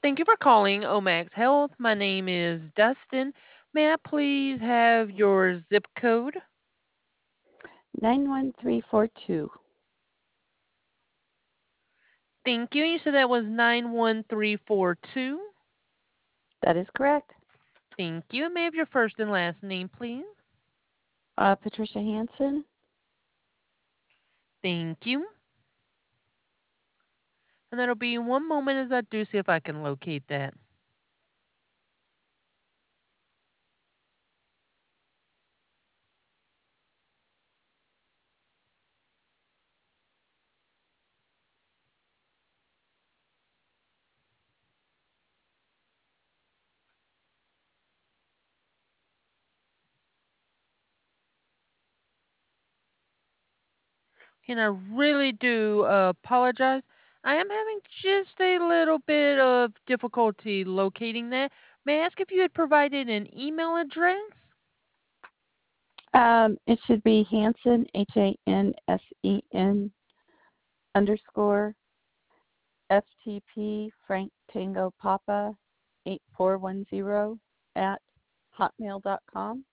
Thank you for calling Omax Health. My name is Dustin. May I please have your zip code? 91342. Thank you. You said that was 91342. That is correct. Thank you. And may I have your first and last name, please? Patricia Hanson. Thank you. And that'll be one moment as I do see if I can locate that. And I really do apologize. I am having just a little bit of difficulty locating that. May I ask if you had provided an email address? It should be Hansen, Hansen underscore FTP Frank Tango Papa 8410 at hotmail.com.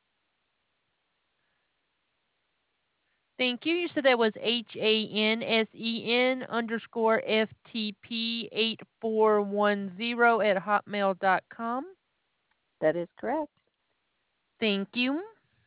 Thank you. You said that was HANSEN underscore FTP 8410 at hotmail.com. That is correct. Thank you.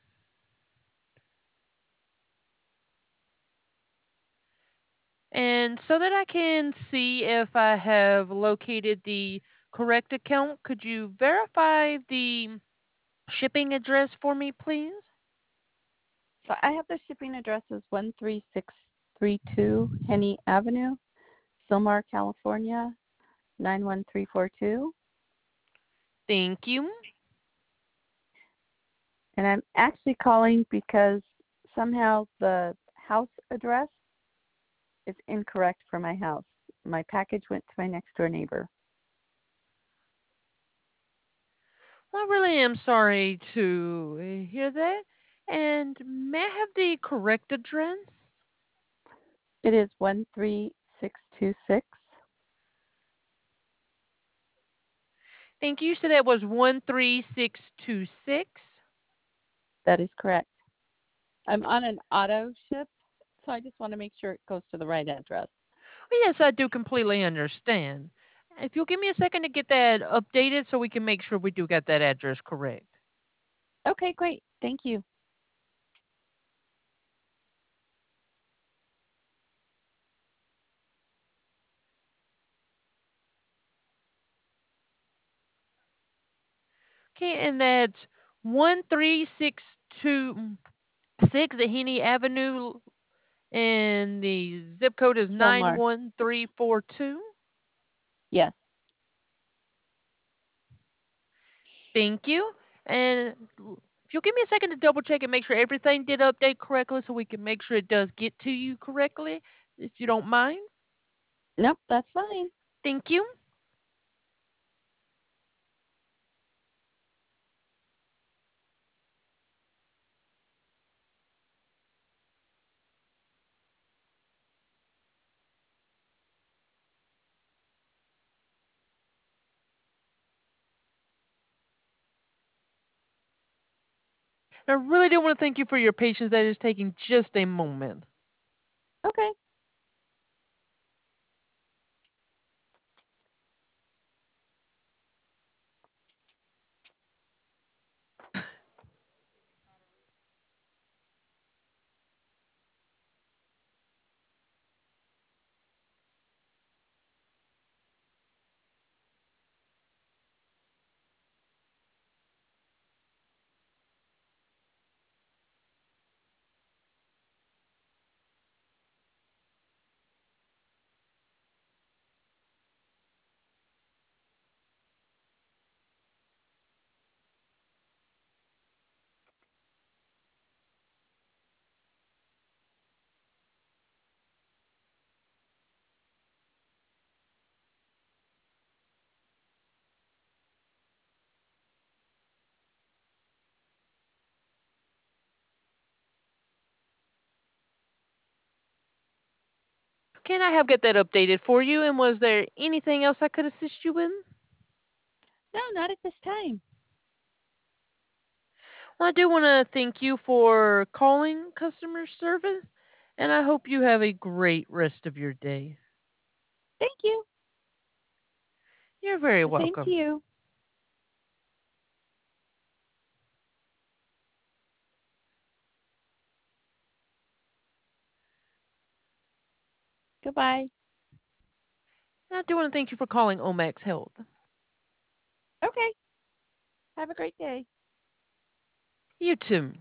And so that I can see if I have located the correct account, could you verify the shipping address for me, please? So I have the shipping address as 13632 Henny Avenue, Silmar, California 91342. Thank you. And I'm actually calling because somehow the house address is incorrect for my house. My package went to my next door neighbor. Well, I really am sorry to hear that. And may I have the correct address? It is 13626. Thank you. So that was 13626. That is correct. I'm on an auto ship, so I just want to make sure it goes to the right address. Well, yes, I do completely understand. If you'll give me a second to get that updated so we can make sure we do get that address correct. Okay, great. Thank you. Okay, and that's 13626 at Henny Avenue, and the zip code is Silmar. 91342. Yes. Thank you. And if you'll give me a second to double check and make sure everything did update correctly so we can make sure it does get to you correctly, if you don't mind. Nope, that's fine. Thank you. I really do want to thank you for your patience. That is taking just a moment. Okay. Can I have get that updated for you? And was there anything else I could assist you with? No, not at this time. Well, I do want to thank you for calling customer service, and I hope you have a great rest of your day. Thank you. You're very The same to welcome. you. Goodbye. And I do want to thank you for calling Omax Health. Okay. Have a great day. You too.